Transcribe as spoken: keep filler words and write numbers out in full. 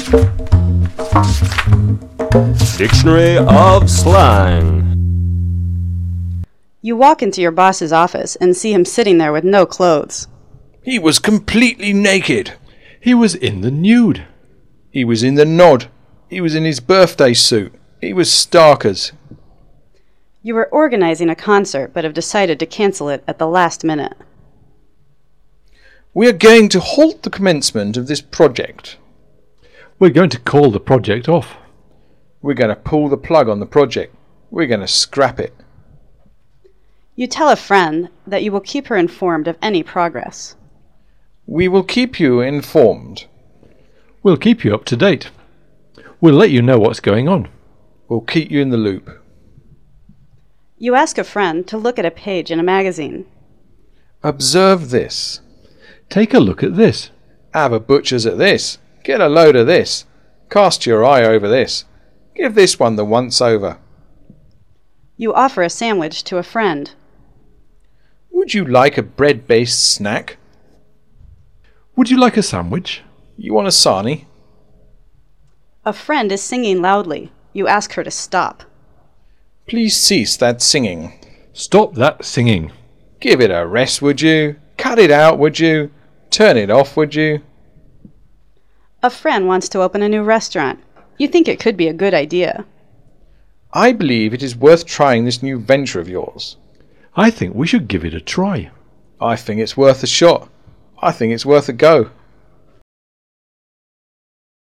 Dictionary of Slang. You walk into your boss's office and see him sitting there with no clothes. He was completely naked. He was in the nude. He was in the nod. He was in his birthday suit. He was starkers. You were organizing a concert but have decided to cancel it at the last minute. We are going to halt the commencement of this project. We're going to call the project off. We're going to pull the plug on the project. We're going to scrap it. You tell a friend that you will keep her informed of any progress. We will keep you informed. We'll keep you up to date. We'll let you know what's going on. We'll keep you in the loop. You ask a friend to look at a page in a magazine. Observe this. Take a look at this. Have a butcher's at this. Get a load of this. Cast your eye over this. Give this one the once over. You offer a sandwich to a friend. Would you like a bread-based snack? Would you like a sandwich? You want a sarnie? A friend is singing loudly. You ask her to stop. Please cease that singing. Stop that singing. Give it a rest, would you? Cut it out, would you? Turn it off, would you? A friend wants to open a new restaurant. You think it could be a good idea. I believe it is worth trying this new venture of yours. I think we should give it a try. I think it's worth a shot. I think it's worth a go.